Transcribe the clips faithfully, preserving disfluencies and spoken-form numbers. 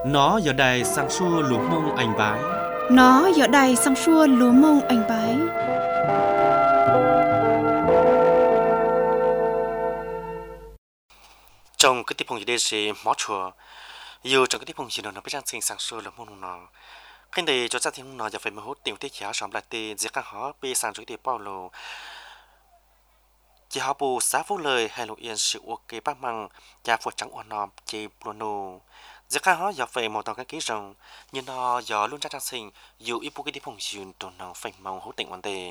Nó giờ đây sang xua lúa mông anh bái. Nó giờ đây sang xua lúa mông anh bái. Trong cái tiếp phong gì đây sẽ mót chùa. Dù trong cái tiếp phong gì đó nó biết rằng sinh sang xua lúa mông nó. Khi này cho gia thiên nó giờ phải mà hút tiền tiết kéo xong lại tiền giết các họ bị sang chuỗi tiền bao lô. Chỉ họ bù xá phúc lời hay lộ yên sự ok bác măng và phụ trắng ổn nòm chỉ buồn nô. Giết các họ giờ phải một tàu cái ký rồng nhưng nó giờ luôn ra trang sinh dù ít bù cái tiếp phong dùn tồn nó phải mong hút tiền vấn đề.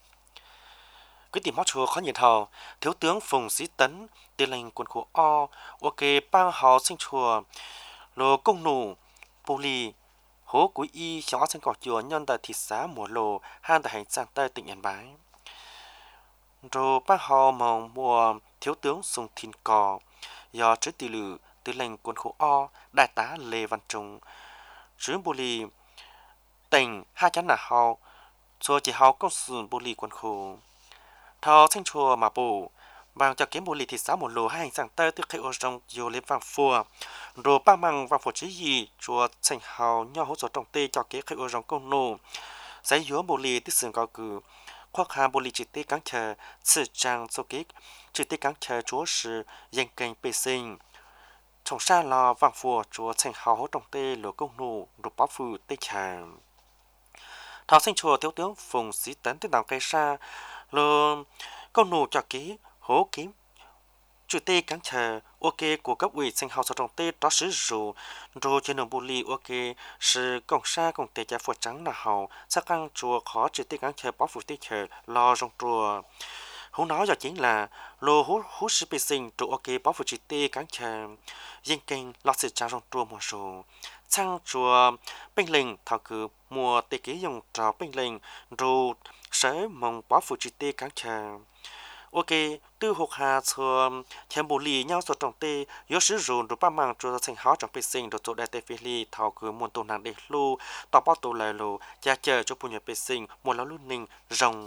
Cái tìm mót chùa khó nhìn thầu, thiếu tướng Phùng Sĩ Tấn, tư lệnh quân khu O, ok bang họ sinh chùa, lô công nụ, bù lì, hố quý y, cháu sinh cỏ chùa nhân tại thị xã mùa lô, han tại hành sang tây tỉnh Yên Bái. Rồi bang họ mong mùa thiếu tướng Sùng Thìn Cò, do trước tỷ lự, tư lệnh quân khu O, đại tá Lê Văn Trung, trưởng bù lì, tỉnh hai chắn là họ, rồi chỉ họ công sự bù lì quân khu. Thọ sinh chùa mà bù, bằng cho kiếm bù lì thị xã một lô hai hành sang tây từ khi ở trong nhiều lên vàng phùa, rồi ba măng vàng phùa chỉ gì chùa sinh hào nhau hỗ trợ trồng tê cho kế khi ở trong công nô, giải yếu bù lì tích sừng cao cử, khoác hàng bù lì chỉ tê cán chờ, sự trang số kế, chỉ tê cán chờ chúa sự danh kênh bê sinh, trong xa lò vàng phùa chùa sinh hào hỗ trồng tê lô công nô, rồi báo phù tê chàng. Thọ sinh chùa thiếu tướng Phùng Sĩ Tấn tới đảo cây sa lô câu nụ cho ký hố kiếm chủ tê cán chờ ok của cấp ủy sinh học trong tê đó sử dụng rồi trên đường bù lì ok sự công sa công tê cha phật trắng là hậu sắc căng chùa khó chủ tê cán chờ báo phụ tê chờ lo trong chùa hú nói cho chính là lô hú hú sư bê sinh trụ ok báo phụ chủ tê cán chờ dân kinh lo sự trang trong chùa mùa số sang chùa bên lình thảo cử mùa tê ký dùng trò bên lình rồi sẽ mong báo phụ chỉ tê cán chờ ok từ hộp hà cho thêm bổ lì nhau số trong tê yếu sử dụng rồi ba mang cho thành hóa trong bê sinh rồi chỗ đại tê phi li thảo cứ muốn tổ năng để lu tàu bao tổ lại lu gia chờ cho phụ nhà bê sinh muốn lão luôn ninh rồng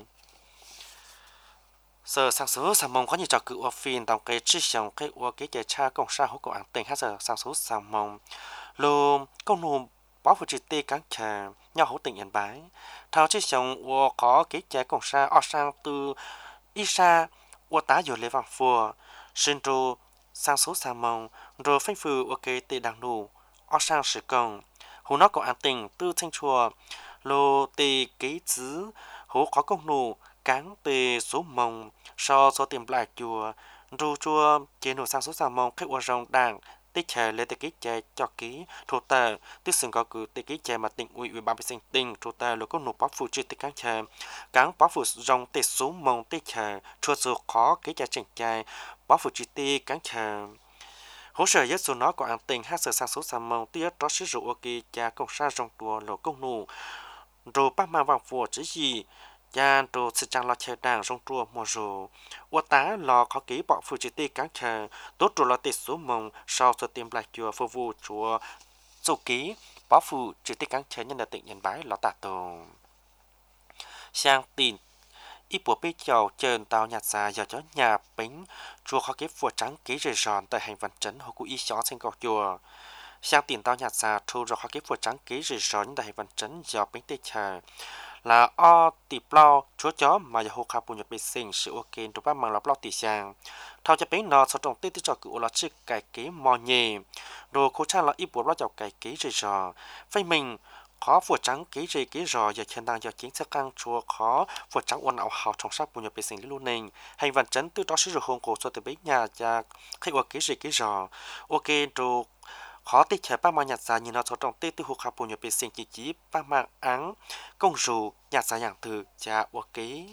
giờ sáng sớm sáng mong có nhiều trò cự ở phiên tàu cái chi xong cái ở cái chạy cha công sa hỗ cổ ăn tiền hết giờ sáng sớm sáng mong lu công nô báo phụ chỉ tê cán chờ nhau hỗ tỉnh Yên Bái thao chiếc xong của có cái trái công sa ở sang từ Isa của tá dừa lê vàng phùa sinh ru sang số sang mong rồi phanh phù ok tê đang đủ ở sang sử công hồ nó có an tình từ thanh chùa lô tê ký chữ hồ có công nụ cán tê số mong so số tiền lại chùa ru chùa trên hồ sang số sang mong khách qua rong đảng tích trẻ lấy tê ký trẻ cho ký thủ tờ tích sừng có cử tê ký trẻ mà tỉnh ủy ủy ban vệ sinh tỉnh thủ tờ lô có nộp báo phụ chi tích cán trẻ cán báo phụ rong tê số mong tích trẻ chùa số khó ký trẻ chỉnh trẻ báo phụ chi tê cán trẻ hỗ trợ nhất số nó có an tình hát sở sang số sang mong tiết đó sử dụng ok cha công sa rong tua lô công nụ rồi bác mang vàng phù chỉ gì cha đồ sự trang lo chơi đảng rong tua mùa rồi ô tá lo khó ký bỏ phụ chỉ tê cán trẻ tốt rồi lo tê số mong sau số tiền lại chùa phục vụ chùa số ký bỏ phụ chỉ tê cán trẻ nhân là tỉnh Yên Bái lo tạ tổ sang tin ít bộ bê chầu trơn tàu nhạt xa giờ chó nhà bánh chùa khó ký phùa trắng ký rời giòn tại hành văn trấn hồ cụ y chó xanh cọc chùa sang tiền tàu nhạt xa thu rồi khó ký phùa trắng ký rời giòn tại hành văn trấn giờ bánh tê trà là o tì plau chúa chó mà giờ hồ khá bùn nhập bê sinh sự ok rồi bác mang lọc lọc tì sang thao cho bánh nó sau trong tê tê cho cựu là chiếc cải ký mò nhề đồ khô cha là ít bộ lọc chọc cải ký rời giòn phây mình khó phùa trắng ký rì ký rò giờ trên đang giờ chính xác căng chùa khó phùa trắng ôn ảo hào trong sắc bùn nhập bê sinh lý luôn nền hành văn trấn từ đó sử dụng hồn cổ cho từ bế nhà cha khách qua ký rì ký rò ok rồi khó tích trẻ ba mang nhạt giá như nó cho trong tê tư hụt khá bùn nhập bê sinh chỉ chỉ ba mang áng công rù nhạt giá dạng từ cha ok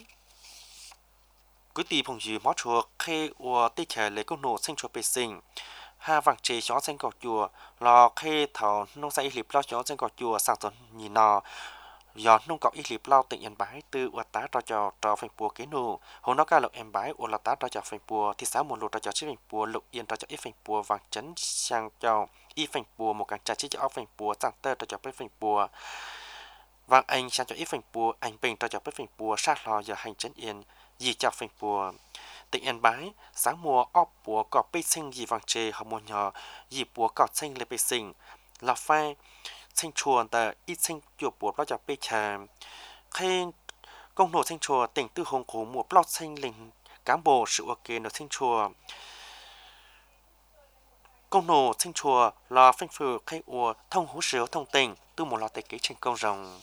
cứ tì phong dì mót chùa khi ua tích trẻ lấy công nổ sinh chùa bê sinh ha vàng chế chó xanh cỏ chùa lò khê thảo nông sản ít lo chó xanh cỏ chùa sang tuần nhìn nò gió nông cọ ít lo tỉnh Yên Bái từ uất tá cho cho cho phèn bùa kế nô hồ nó ca lộc Yên Bái uất tá cho cho phèn bùa thị xã một lô cho cho chiếc phèn bùa lục yên cho cho ít phèn bùa vàng chấn sang cho ít phèn bùa một càng trà chiếc cho óc phèn bùa sang tơ cho cho ít phèn bùa vàng anh sang cho ít phèn bùa anh bình cho cho ít phèn bùa sát lò giờ hành chấn yên gì cho phèn bùa tỉnh Yên Bái sáng mùa óc bùa cọp bê sinh gì vàng chê họ mua nhỏ gì bùa cọt sinh lên bê sinh là phai sinh chùa tờ ít sinh chùa bùa bao giờ bây giờ khi công nổ sinh chùa tỉnh tư hồng của một bao sinh linh cán bộ sự ok nổ sinh chùa công nổ sinh chùa là phanh phừ khi ua thông hú sửa thông tình từ một lọ tài kế trên công rồng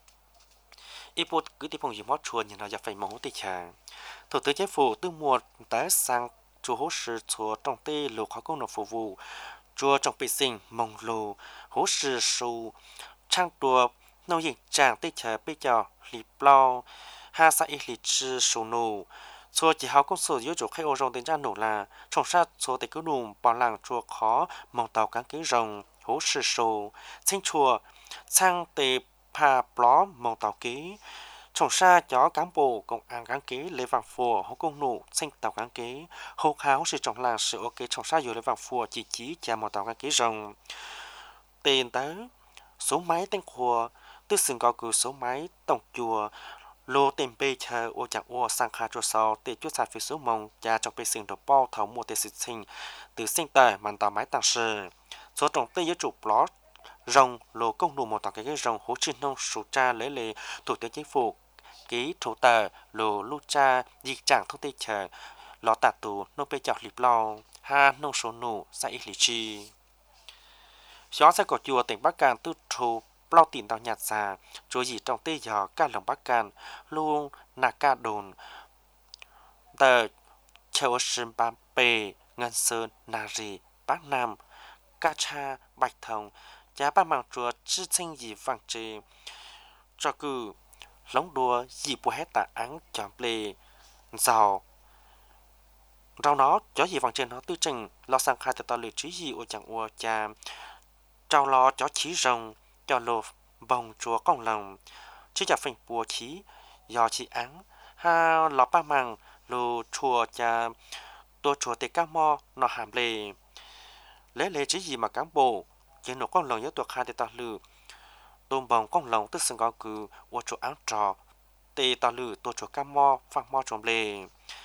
ít bút cứ tiếp phong gì mót chùa như là giờ phải máu tây trà thủ tướng chính phủ từ một tới sang chùa hú sửa chùa trong tây lục khó công nổ phục vụ chùa trong bệ sinh mông lù hú sửa sù trang đùa nông dịch tràng tây trà bây giờ lì bao ha sa ít lì chư sù nù chùa chỉ học công sở yếu chủ khai ô rồng đến ra nổ là trồng sát chùa tại cứ đùm bảo làng chùa khó mong tàu cán kế rồng hố sư sổ sinh chùa sang tề pa pló mong tàu kế trồng sát chó cán bộ công an cán kế lấy vàng phùa hố công nụ sinh tàu cán kế hô kháo sự trồng làng sự ok trồng sát dù lấy vàng phùa chỉ chỉ chả mong tàu cán kế rồng tiền tới số máy tên khùa tư sừng có cử số máy tổng chùa lô tiền bê chờ ô chẳng ô sang khá cho sau để chút sạch phía số mông và trong bê sinh đồ bao thấu một tế sự sinh từ sinh tờ màn tàu máy tăng sự số trọng tây yếu chủ blog rồng lô công đủ một tàu cái rồng hỗ trình nông số tra lấy lệ thủ tướng chính phủ ký thủ tờ lô lưu tra di trạng thông tin chờ lọ tạt tù nông bê chọc lịp lo ha nông số nụ sa ít lì chi xóa sẽ có chùa tỉnh Bắc Cạn tư thủ bao tiền tàu nhạt già chúa gì trong tây giò ca lòng Bắc Cạn luôn nà ca đồn tờ châu sơn ba bề ngân sơn nà rì bắc nam ca cha bạch thông giá ba mạng chúa chư sinh gì vàng trì cho cử lóng đùa gì bùa hết tạ áng chọn lề giàu rau nó chó gì vàng trên nó tư trình lo sang khai từ tàu lửa trí gì ô chẳng ô cha trao lo chó chí rồng cho lô bồng chúa công lòng chứ chả phình bùa chí do chị án ha lọ ba măng lô chùa cha tua chùa tê cá mo nó hàm lề lấy lề chỉ gì mà cán bộ chỉ nổ công lòng nhớ tuột hai tê ta lử tôm bồng công lòng tức sừng gò cừ ô chùa án trò tê ta lử tua chùa cá mo phăng mo trồng lề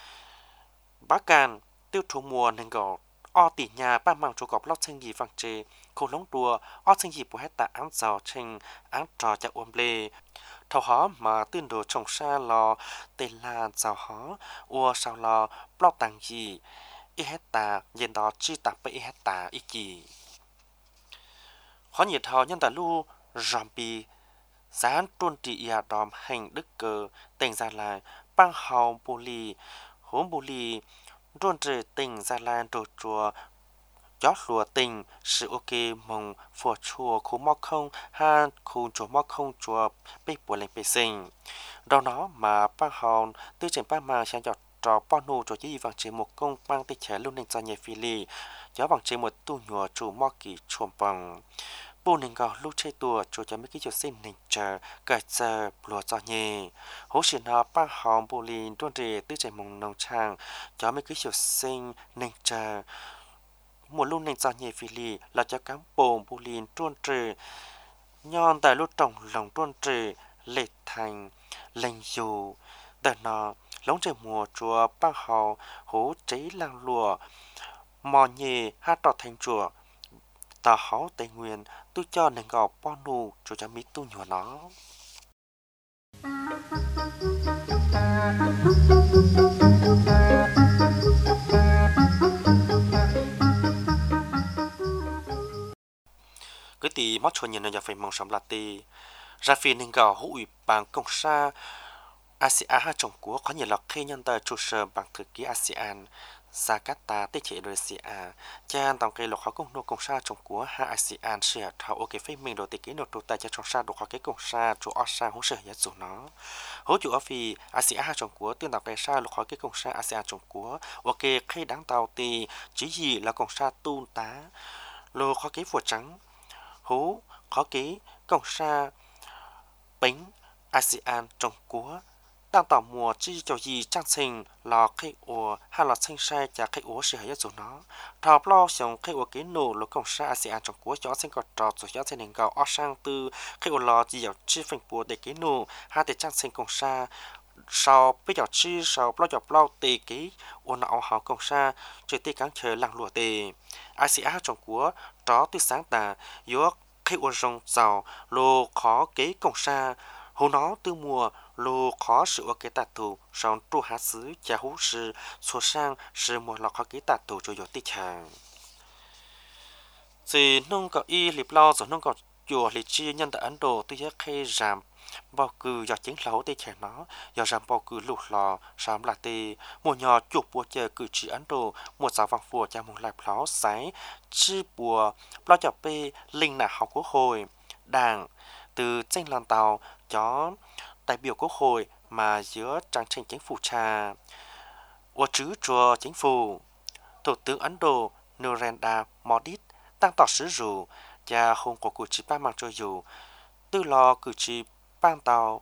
bác càn tiêu thụ mùa nên gò o tỷ nhà ba măng chùa gọp lót sinh gì vàng trề khổ lóng đùa o sinh gì bùa hết tạ án giàu trình án trò cha ôm lề thầu hó mà tuyên đồ trồng xa lò tên là giàu hó ua sao lò bao tàng gì ít hết tà nhìn đó chi tạp với ít hết tà ít gì khó nhiệt thò nhân tà lu zombie dán tuôn trị ya đòm hành đức cờ tình ra lại băng hào bù lì hốm bù lì ruôn trừ tình ra lại đồ chùa gió lùa tình sự ok mong phù chùa khu móc không ha khu chùa móc không chùa bê bùa lên bê sinh đâu nó mà băng hòn tư trình băng mà sang giọt trò bao nụ cho chỉ vàng chỉ một công băng tích trẻ luôn nên cho nhẹ phi lì gió vàng chỉ một tu nhùa chủ móc kỳ chuồng bằng bù nên gò lúc chơi tua cho cho mấy cái chỗ xin nên chờ cởi giờ lùa cho nhẹ hỗ trợ nó băng hòn bù lì tuôn rề tư trình mong nông trang cho mấy cái chỗ xin nên chờ một lúc nên cho nhẹ phi lì là cho cán bộ bù lì tuôn trừ nhon tại lúc trồng lòng tuôn trừ lệ thành lệnh dù đợt nó lóng trời mùa chùa băng hào hố cháy làng lùa mò nhì hát trò thành chùa tà háo tây nguyên tôi cho nền gò bao nụ cho cho mỹ tu nhỏ nó cái tí mót chùa nhìn nó phải mong sống là tì ra phi nền gò hữu ủy bằng công sa a sê an Trung Quốc có nhiều lọc khi nhân tờ trụ sở bằng thư ký a sê an Jakarta tế chế Indonesia chan tổng cây lộc khó công nô công sa Trung Quốc ha a sê an sẽ thảo ok phê mình đồ tế ký nô tụ tại cho trong sa đồ khó cái công sa chủ ở sa hỗ trợ nhất chủ nó hỗ chủ ở phi a sê an Trung Quốc tương đương tại sa lộc khó cái công sa a sê an Trung Quốc ok khi đáng tàu thì chỉ gì là công sa tu tá lô khó cái phù trắng hố khó cái công sa bánh a sê an Trung Quốc đang tỏ mùa chi cho gì trang sinh là khai ủa hay là sinh sai và khai ủa sự hay dù nó thọ lo xong khai ủa cái nổ lỗ công sa a sê an Trung Quốc cho sinh có trò rồi cho sinh gạo ở sang từ khai ủa lo chỉ có chi phanh bùa để cái nổ hai để trang sinh công sa sau bây giờ chi sau bao giờ bao tì ký ôn họ họ công sa chơi tì cán chơi lăng lụa tì ai sĩ á trong của đó từ sáng tà yếu khi ôn rong giàu lô khó kế công sa hồ nó từ mùa lô khó sự ở cái tạt tù sau tru há xứ cha hú sư số sang sư mùa lọ khó kế tạt tù cho yếu tì chàng thì nông cọ y liệp lo rồi nông cọ chùa liệt chi nhân tại Ấn Độ tôi giác khi giảm bao cử do chính lấu tê trẻ nó do giảm bao cử lụt lò sám là tê một nhỏ chụp bùa chờ cử chỉ Ấn Độ một giáo vang phùa cha một lại pháo sái chi bùa lo cho bê linh nà học quốc hội đảng từ tranh làn tàu chó đại biểu quốc hội mà giữa trang tranh chính phủ cha của chứ chùa chính phủ thủ tướng Ấn Độ Narendra Modi tăng tỏ sứ rủ và hôn của cử chỉ ban mang cho dù tư lo cử chỉ ban tàu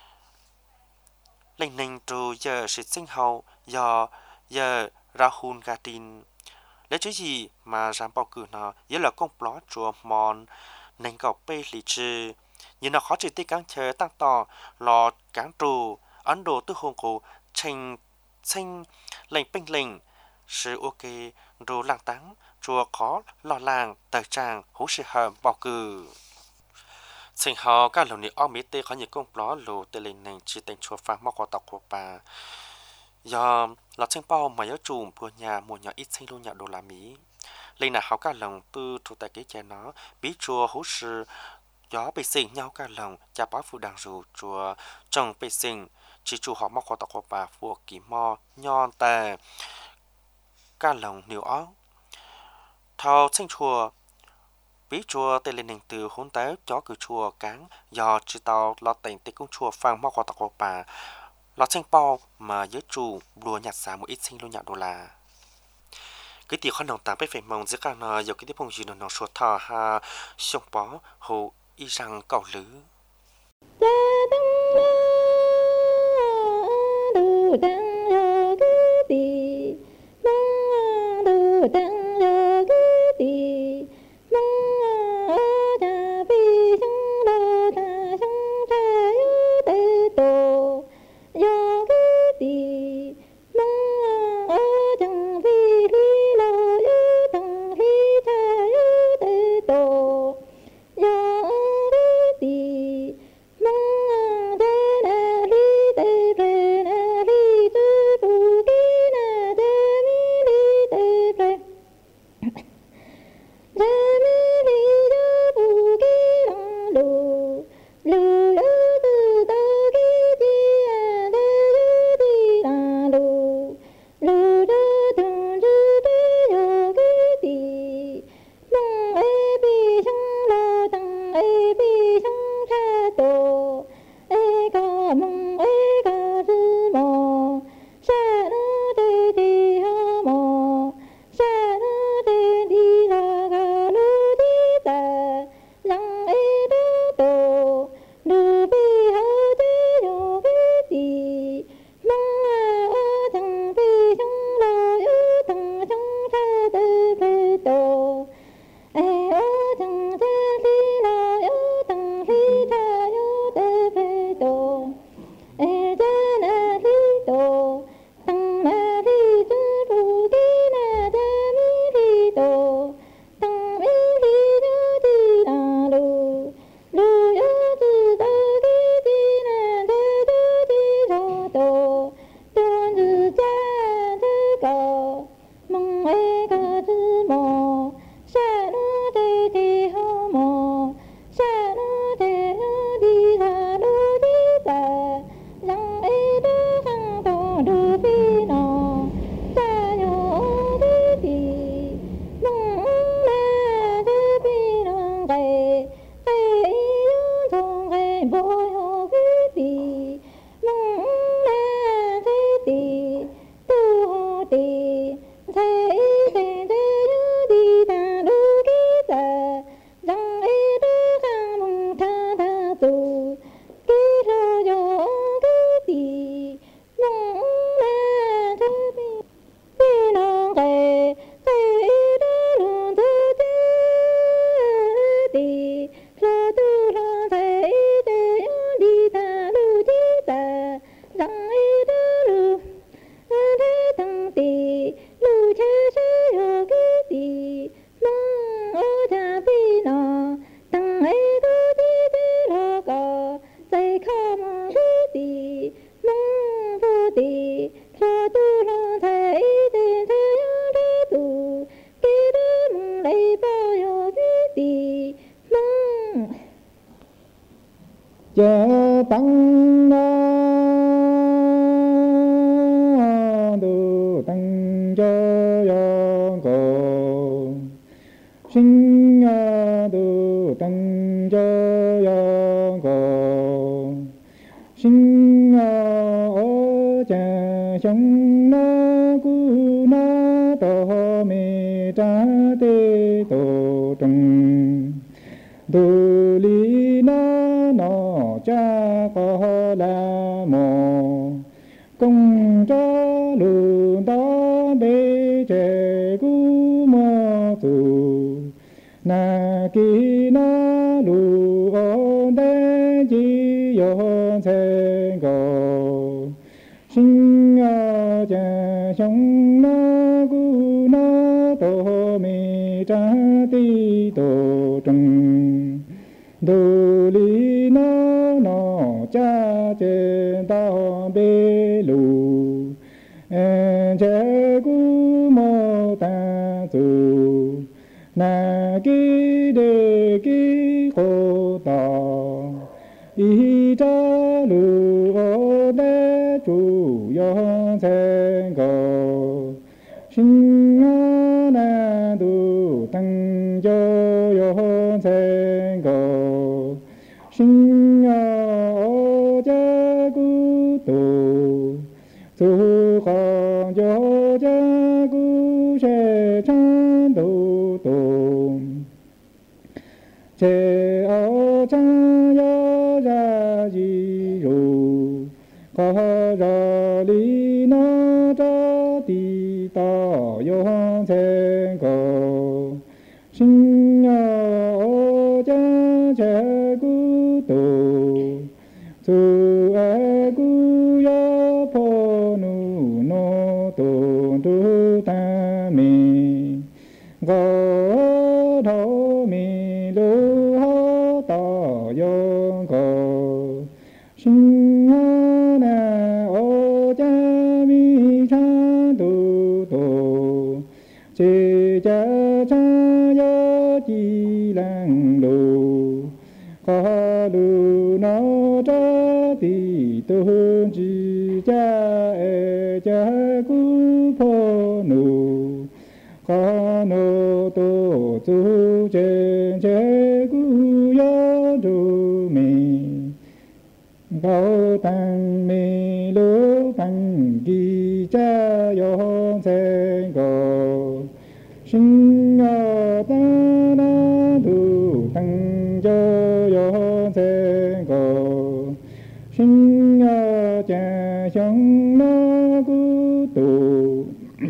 lệnh ninh trù giờ sự sinh hậu do giờ Rahul Gandhi lấy chứ gì mà làm bầu cử nó với là công plot chùa mòn nên cầu bê lý trừ nhưng nó khó chỉ tích cán chơi tăng tỏ lo cán trù Ấn Độ tư hôn của trình sinh lệnh binh lệnh sự ok rồi làng táng chùa có lo làng tờ tràng hú sự hầm bầu cử sinh họ các lần này ông mỹ tê có những công pló lù tê lên nền chỉ tên chùa phang mọc qua tộc của bà do là sinh bao mà nhớ chùm của nhà một nhà ít sinh luôn nhà đô la mỹ lên là họ các lần tư thủ tại cái chè nó bí chùa hú sự gió bị sinh nhau các lần cha bá phụ đàng rù chùa trồng bị sinh chỉ chùa họ mọc qua tộc của bà phụ kỳ mò nhon tè các lần nhiều áo thao sinh chùa bí chùa tây lên nền từ hôn tới chó cử chùa cán do chỉ tàu lo tiền tây cung chùa phang mọc qua tộc của bà lo sinh bao mà giới chủ đùa nhặt xả một ít sinh luôn nhặt đô la cái tiền khoản đồng tám phải mong giữa các nơi giờ cái tiếp phong gì nó sụt thò ha sông bó hồ y rằng cầu lứ sinh tu tăng cho yo go sinh ở cha sống na cu na to me ta te to trung tu li na no cha có la mô công cho lu đó bê chế cu mô tu na ki na lu ô đê chi yo sen go sinh a cha sống na cu na to mi cha ti to trung đồ lý nó nó cha trên tao bê lù chế cú mô ta dù na ki đề ki cô tò ý cha lù ô đê chủ yo sen go sinh a na tu tăng cho yo sen go sinh ô cha cu tu tu con cho cha cu sẽ chan tu tu chế ô cha yo ra ji ru có ra li na cha ti ta yo sen go sinh ô cha cha cu tu tu a cu ya po nu no tu tu ta mi go tho mi lu ho ta yo go sinh na ô cha mi cha tu tu chi cha cha yo chi lang lu có lu nó cha ti tu chi cha e cha cu pho nu có no tu tu chen che cu yo du mi cao tăng mi lu tăng ki cha yo sen go sinh a ta na tu tăng cho yo sen go sinh a cha sống na cu tu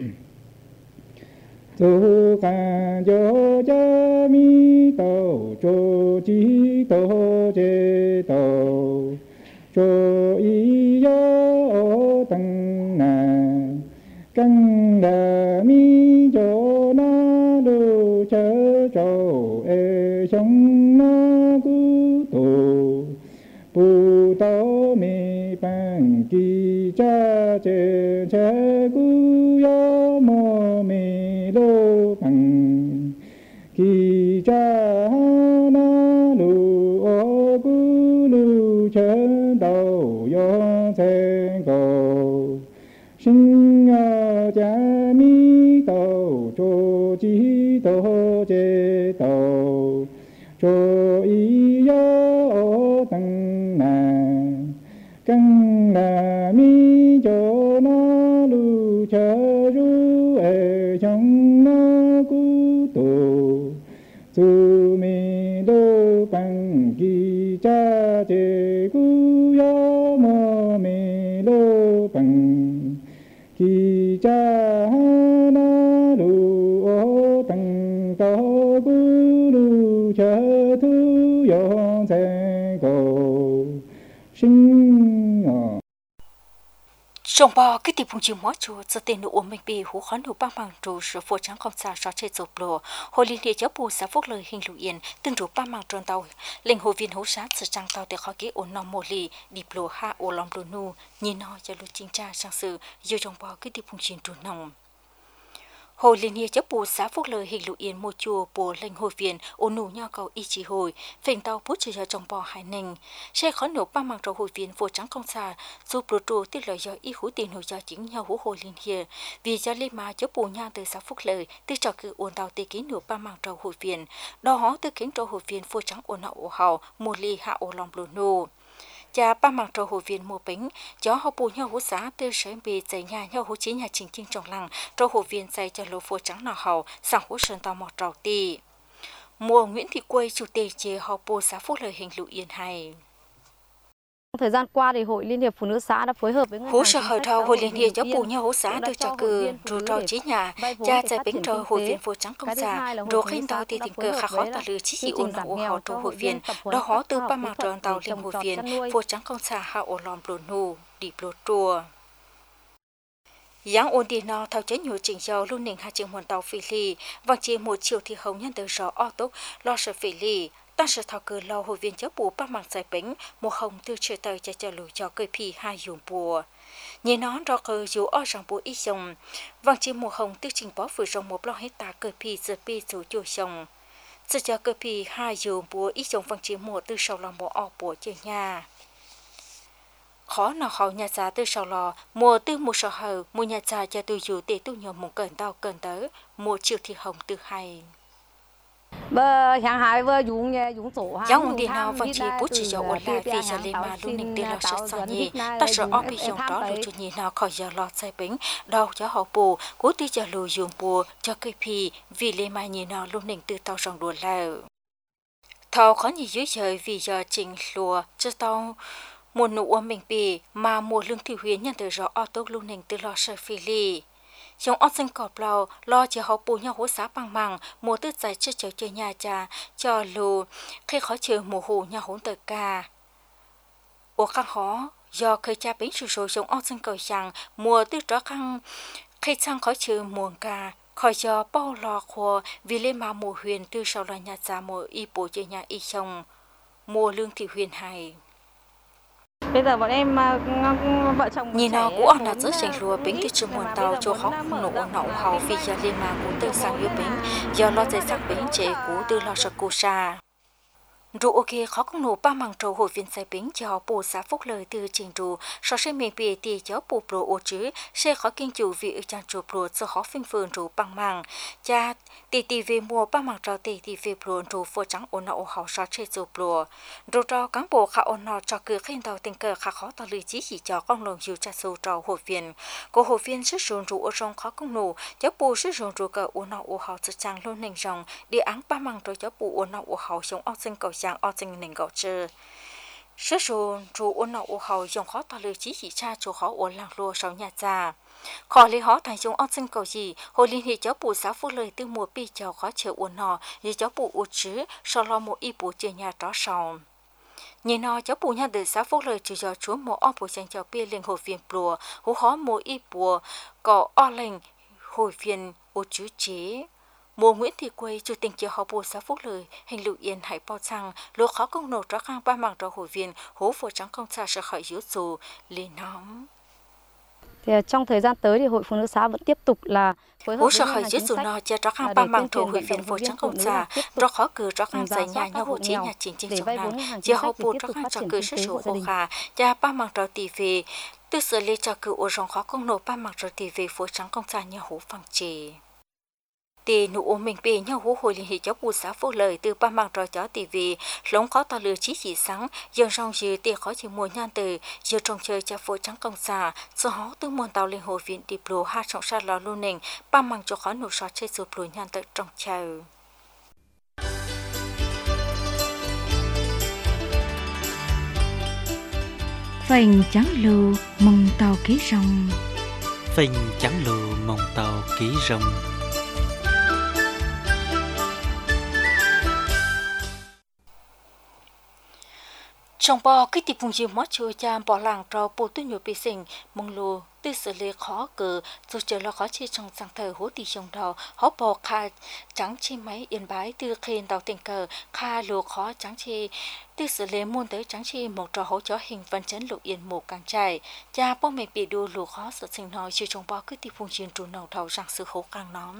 tu ca cho cha mi tao cho chi tao che tao cho y yo tăng na căng đà mi cho na lu chớ cho e sống na cu tu pu tao mi bằng ki cha che che cu yo mo mi lu bằng ki cha na lu o cu lu chớ đầu yo sen go sinh a cha mi tao cho chi tao che tao cho y yo tăng na căng na mi cho na lu cha ru e trong na cu tu tu mi do bằng ki cha che cu yo mo mi lo bằng ki cha na lu ô tăng cao cu lu cha thu yo sen go sinh a trong bao cái tiệm phun chiếu mót chùa giờ tên nụ ôm mình bị hú khán nụ băng bằng trù sửa phô trắng không xa xóa chơi dột lồ hồi liên hệ giáo bù xã phúc lời hình lụ yên từng rủ băng bằng tròn tàu linh hồ viên hú sát sự trăng tàu để khó kỹ ổn nòng mồ lì đi lồ ha ổ lòng lù nu nhìn nó cho lũ chính tra sang sự yêu trong bao cái tiệm phun chiếu trù nòng Hồi liên hệ chấp bù xã Phúc Lợi hình lụ yên một chùa bùa lệnh hồi viện ôn nụ nhau cầu ý chí hồi phình tàu bút cho trong bò hải ninh xe khó nổ ba mạng trò hồi viện vô trắng công xa dù bùa trù tiết lời do ý hữu tiền hồi do chính nhau hữu hồi liên hệ vì do lê mà chấp bù nhau từ xã Phúc Lợi từ trò cử ôn tàu tê ký nổ ba mạng trò hồi viện đo hó từ kính trò hồi viện vô trắng ôn nọ ổ hào mùa ly hạ ổ lòng bùa nô cha ba mạng trò hội viên mua bánh gió họ bù nhau hú giá từ sớm bị dạy nhà nhau hú chí nhà chính chính trong làng trò hội viên dạy cho lô phô trắng nào hậu sang hú sơn tàu mọt trào tì mùa Nguyễn Thị Quây chủ tịch chế họ bù xã Phúc Lợi hình lụ yên hay. Thời gian qua thì hội Liên hiệp Phụ nữ xã đã phối hợp với hỗ trợ hội thao hội liên hiệp cho bù nhau hỗ xã từ trò cử rồi trò chí nhà cha dạy bánh trò hội viên vô trắng công xã rồi khen tàu thì tình cờ khá khó tạo lừa chí chỉ ôn ổ họ trò hội viên đó họ từ ba mạng tròn tàu liên hội viên vô trắng công xã hạ ổ lòm lồn nù đi lột trùa giáng ôn đi nào thao chế nhiều trình dầu luôn nền hai trường hoàn tàu phi ly vàng chỉ một chiều thì hồng nhân từ rõ o tốc lo sợ phi ly ta sẽ thao cử lo hội viên cháu bù ba mạng giải bánh một hồng từ chơi tới cho cho lù cho cây phi hai dùng bùa nhìn nó rõ cờ dù o rằng bùa ít dòng vàng chỉ một hồng từ trình bó vừa rồng một lo hết ta cây phi giờ phi số chua dòng giờ cho cây phi hai dùng bùa ít dòng vàng chỉ một từ sau lòng một o bùa chơi nhà khó nào họ nhà già từ sau lò mùa từ một sọ hờ mùa nhà già cho từ dù để tu nhiều một cơn đau cơn tới mùa chiều thì hồng từ hay bờ hàng hải vừa dùng dùng tổ giáo ôn đi nào vang chi bút chỉ cho ôn lại vì giờ lên mà luôn ninh tiền là rất sao nhỉ ta sợ ôm bị dòng đó lùi cho nhỉ nào khỏi giờ lọt say bánh đau cho họ bù cố tí giờ lùi dùng bùa cho cây pì vì lên mà nhỉ nào luôn ninh từ tàu rong đùa lờ thầu khó nhỉ dưới trời vì giờ trình lùa cho tao mùa nụ ôm mình bì mà mùa lương thị huyền nhận từ rõ ô tô luôn ninh từ lò sợi phi ly trong ớt xanh cọp lò lo chỉ họ bù nhau hỗ xã bằng măng mùa tết dài chơi chơi chơi nhà cha cho lù khi khó chơi mùa hồ nhau hỗn tờ ca ô khăn khó do khơi cha bánh sù sù trong ớt xanh cọp rằng mùa tết rõ khăn khi sang khó chơi mùa ca khỏi do bao lò khô vì lên mà mùa huyền từ sau là nhà cha mùa y bù chơi nhà y chồng mùa lương thị huyền hay bây giờ bọn em vợ chồng nhìn nó cũng là rất sành lúa bánh thì chưa muôn tàu cho họ nổ nổ hào vì giờ lên mà cũng từ sang yêu bánh giờ lo dây sắc bánh chế cũng từ lo sợ cô sa rồi ok khó cũng nổ ba mảng trâu hội viên sai bánh cho họ bù xã Phúc Lợi từ trình trụ so với mình bị thì cháu bù pro ô chứ sẽ khó kinh chủ vì ở trang trụ pro cho họ phình phường trụ bằng mảng cha tì tì về mua ba mảng trâu tì tì về pro trụ phô trắng ôn nọ họ so chơi trụ pro rồi trâu cán bộ khá ôn nọ cho cứ khen tàu tình cờ khá khó tàu lưỡi chỉ chỉ cho con lồng dù cha sâu trâu hội viên cô hội viên sức dùng trụ ở trong khó cũng nổ cháu bù sức dùng trụ cờ ôn nọ họ cho trang luôn nền rồng đi án ba mảng trâu cháu bù ôn nọ họ sống ở trên cầu giang ở trên nền gạo trơ sức dùng trụ ôn nọ họ dùng khó tàu lưỡi chỉ chỉ cha trụ khó ôn làng lúa sáu nhà già khó lấy họ thành chúng ở trên cầu gì hồi liên hệ cháu bù xã Phúc Lợi từ mùa pi cháu khó chịu ôn nọ như cháu bù út chứ sau lo một y bù chơi nhà đó sau nhìn nó cháu bù nhà từ xã Phúc Lợi chỉ cho chúa một ông bù dành cho pi lên hồi viên bùa hú khó một y bùa có o lệnh hồi viên út chứ chế mùa Nguyễn Thị Quây chủ tịch chiều họ bù xã Phúc Lợi hình lụ yên hải bao sang lúa khó công nổ cho khang ba mảng cho hồi viên hú phổ trắng công xã sẽ khỏi yếu dù lên nóng. Thì trong thời gian tới thì hội phụ nữ xã vẫn tiếp tục là phối hợp với ngân hàng chính sách nó cho các hàng ba mang trầu hội viên vô trắng công xã rất khó cử các hàng giải nhà nhau hộ chế nhà chính chính trong làng chỉ họ bù các hàng cho cử sức số hộ khả cho ba mang trầu tỷ về từ xử lý cho cử ở trong khó công nộp ba mang trầu tỷ về vô trắng công xã nhà hộ phẳng trì tỷ nụ ôm mình bề nhau hú hồi liên hệ cháu bù xã Phúc Lợi từ ba mạng trò cháu tỷ vì lống khó tao lừa chí chỉ sáng dần rong dư tỷ khó chỉ mùa nhan từ giờ trong chơi cho phố trắng công xã do họ từ muôn tàu liên hồ viện điệp lô hai trọng sát lò luôn nền ba mạng cho khó nụ sọt chơi sụp lùi nhan từ trong chờ phành trắng lù mông tàu ký rong phành trắng lù mông tàu ký rong trong bò cái tiệp vùng dừa mót chua cha bỏ làng trò bù tu nhiều bị sinh mong lù tư xử lý khó cử dù chờ lo khó chi trong sang thời hố tì trong đầu họ bỏ kha trắng chi máy yên bái từ khi đầu tình cờ kha lù khó trắng chi tư xử lý muôn tới trắng chi một trò hỗ trợ hình văn chấn lục yên một càng chạy cha bố mẹ bị đua lù khó sợ sinh nói chưa trong bò cái tiệp vùng dừa trù đầu đầu rằng sự khổ càng nóng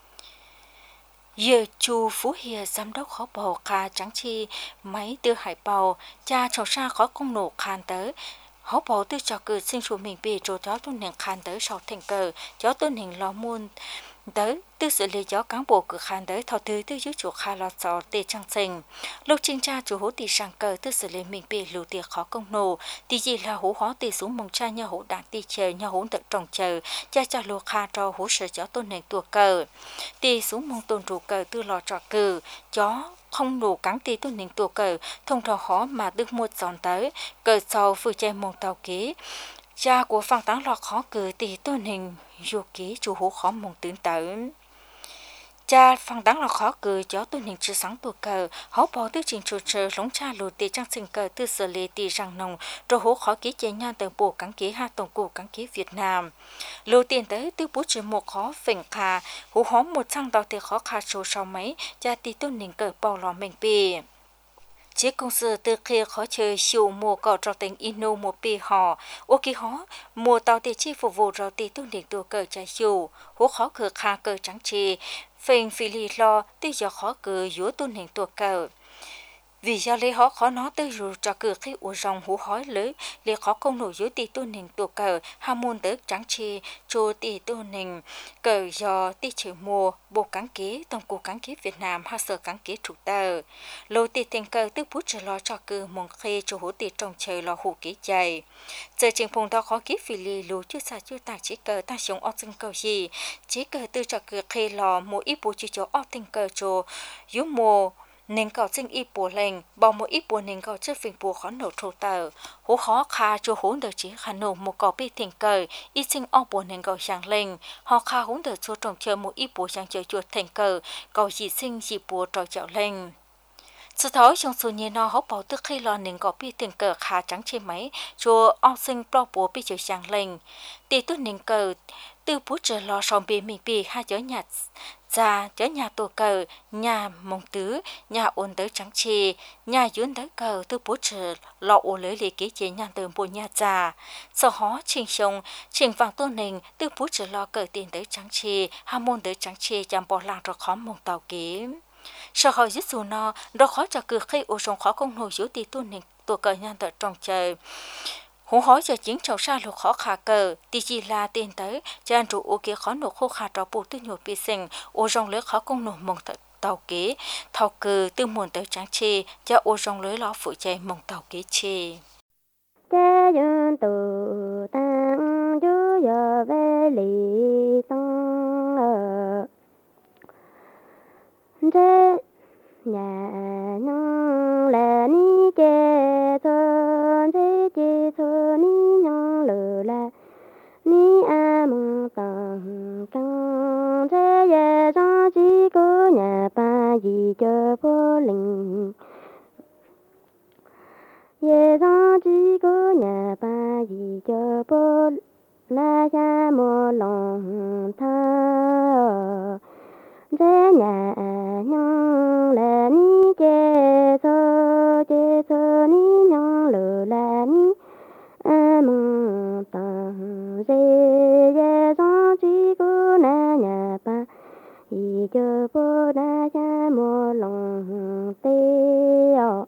giờ chu phú hiệp giám đốc khó bầu kha trắng chi máy từ hải bầu cha trò xa khó công nổ khan tới họ bầu từ cho cử sinh chủ mình bị rồi chó tuân hình khan tới sau thành cờ chó tuân hình lo muôn tới từ xử lý chó cán bộ cử khan tới thao thứ từ dưới chuột kha lọt giò tê trang sinh lúc chính cha chủ hố tì sang cờ từ xử lý mình bị lưu tiệc khó công nổ thì gì là hố hóa tì xuống mông cha nhà hố đạn tì chờ nhà hố tự trồng chờ cha cha lô kha cho hố sở chó tuân hình tua cờ tì xuống mông tôn trụ cờ từ lò trọ cử chó không đủ cắn tì tuân hình tua cờ thông thọ khó mà được một giòn tới cờ sau vừa chạy mông tàu ký cha của phan tán lọt khó cử tì tuân hình dù ký chủ hố khó mông tiến tới cha phan tán lọt khó cử chó tuân hình chưa sáng tua cờ họ bỏ tư trình chủ trừ lống cha lụt tì trang sinh cờ tư xử lý tì răng nồng rồi hố khó ký chế nhan từ bộ cắn ký hai tổng cụ cắn ký Việt Nam lưu tiền tới tư bút trừ một khó phỉnh khà hố hó một sang đào thì khó khà số sau mấy cha tì tuân hình cờ bao lò mình bì chiếc công sự từ khi khó chơi siêu mùa cỏ trò tình inu một bì họ ô kỳ họ mùa tàu thì chi phục vụ rồi tì tuân hình tua cờ cha siêu hố khó cờ khà cờ trắng chi phình phi lì lo tư giờ khó cờ dúa tuân hình tua cờ vì do lấy họ khó nói tới rồi cho cờ khi u rong hú hói lưới lấy khó công nổi dưới tì tuân hình tua cờ ham môn tới trắng chi cho tì tuân hình cờ do tì chữ mùa bộ cán ký tổng cục cán ký Việt Nam ha sở cán ký chủ tờ lô tì tình cờ tức bút trở lo cho cờ mong khi cho hú tì trồng trời lo hủ ký dày giờ trình phong đó khó ký phi lì lú chưa xa chưa tạc chỉ cờ ta sống ở dân cầu gì chỉ cờ từ cho cờ khi lò một ít bút chỉ cho ở tình cờ cho yếu mùa nên cầu sinh y bùa lệnh bao một ít bùa nên cầu chất phình bùa khó nổ trâu tờ hố khó kha cho hốn được chỉ khả nổ một cầu bị tình cờ ít sinh o bùa nên cầu sang lệnh họ kha hốn được cho trồng chơi một ít bùa sang chơi chuột thành cờ cầu dị sinh dị bùa trò chạo lệnh sự thối trong số nhiên nó hốc bảo tức khi lo nên có bị tình cờ khá trắng trên máy cho o sinh pro bùa bị chơi sang lệnh tỷ tốt nên cờ từ bút trở lo xong bị mình bị hai chớ nhạt ra chớ nhà tổ cờ nhà mông tứ nhà ôn tới trắng chi nhà duyên tới cờ từ bút trở lo ô lưới lì ký chế nhà tường bộ nhà già sau đó trình sông trình vàng tôn nình từ bút trở lo cờ tiền tới trắng chi ham môn tới trắng chi chăm bỏ làng rồi khó mông tàu kiếm sau hồi dứt dù nó đó khó cho cử khi ô sông khó công nổi dưới tỷ tôn nình tổ cờ nhà tờ trong trời hú hói giờ chiến trầu xa lục khó khả cờ tì chỉ là tiền tới cho anh chủ ô kia khó nổ khô khả trò bù tư nhột bị sinh ô rong lưới khó công nổ mông tàu kế thao cử tư muôn tới tráng chi cho ô rong lưới lo phụ chạy mông tàu kế chi cha dân tự tăng chú giờ về lì tăng ở thế nhà nông là ni kê thôn thế kê thôn ni nông lửa là ni a mong tòng căng thế giờ cho chỉ có nhà ba gì cho bố linh giờ cho chỉ có nhà ba gì cho bố la cha mô lòng thơ thế nhà nhung là ni kê thơ kê thơ ni nhung lửa là ni a mong tòng dê dê cho chỉ có na nhà ba gì cho bố la cha mô lòng tê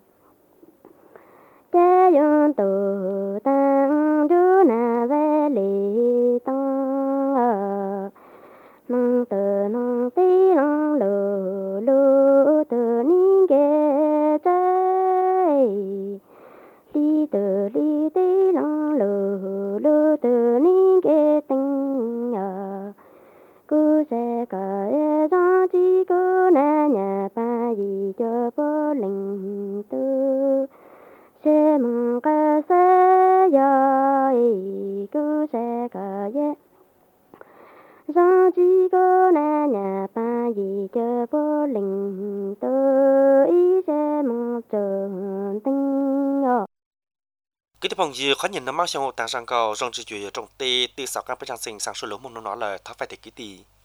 cha dân tự tăng chú na về lì tăng ở nông tự nông tí nông lù lù tự nín ghé trái đi tự đi tí nông lù lù tự nín ghé tinh ở cứ sẽ cả e ra chỉ có na nhà ba gì cho bố linh tư sẽ mong cả sẽ dài cứ sẽ cả ye ra chỉ có na nhà ba gì cho bố linh tư ý sẽ mong chờ tinh cái tiếp phong gì khó nhìn nó mau xong tàng sang cầu rong chỉ chuyện trong tê tê sáu các bên trang sinh sang số lớn một nó nói là tháo phải để cái gì